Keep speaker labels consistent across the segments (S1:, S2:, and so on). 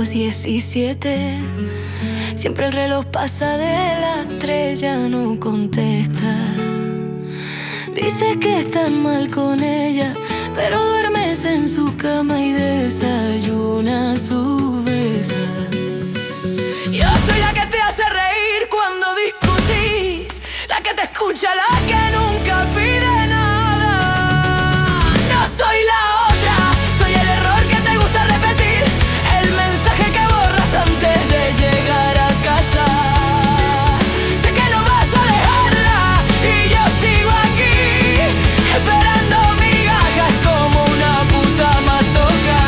S1: 17. Siempre el reloj pasa de las 3, ya no contesta. Dices que estás mal con ella, pero duermes en su cama y desayunas su besa. Yo soy la que te hace reír cuando discutís, la que te escucha, la que nunca pide nada. No soy la otra, soy el error que te gusta repetir, el mensaje que borras antes de llegar a casa. Sé que no vas a dejarla y yo sigo aquí, esperando migajas como una puta masoca.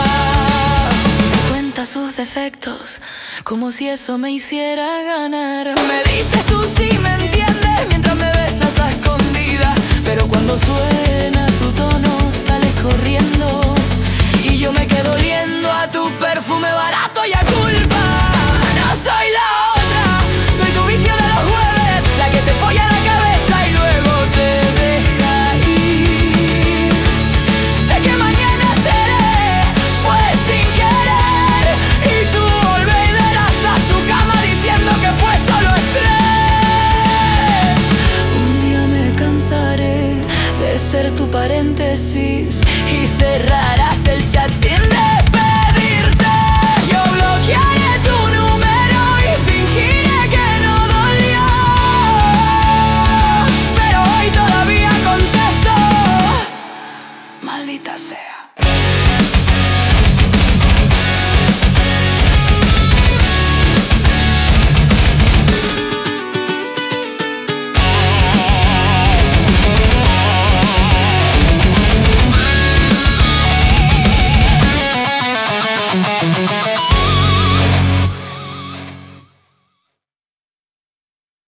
S1: Me cuenta sus defectos, como si eso me hiciera ganar. Me dices tú sí me entiendes mientras me besas a escondidas, pero cuando suena su tono sales corriendo y yo me quedo oliendo a tu perfume barato y a culpa. No soy la otra, soy tu vicio de los jueves, la que te folla la cabeza y luego te deja ir. Sé que mañana seré, fue sin querer, y tú volverás a su cama diciendo que fue solo estrés. Un día me cansaré de ser tu paréntesis y cerrarás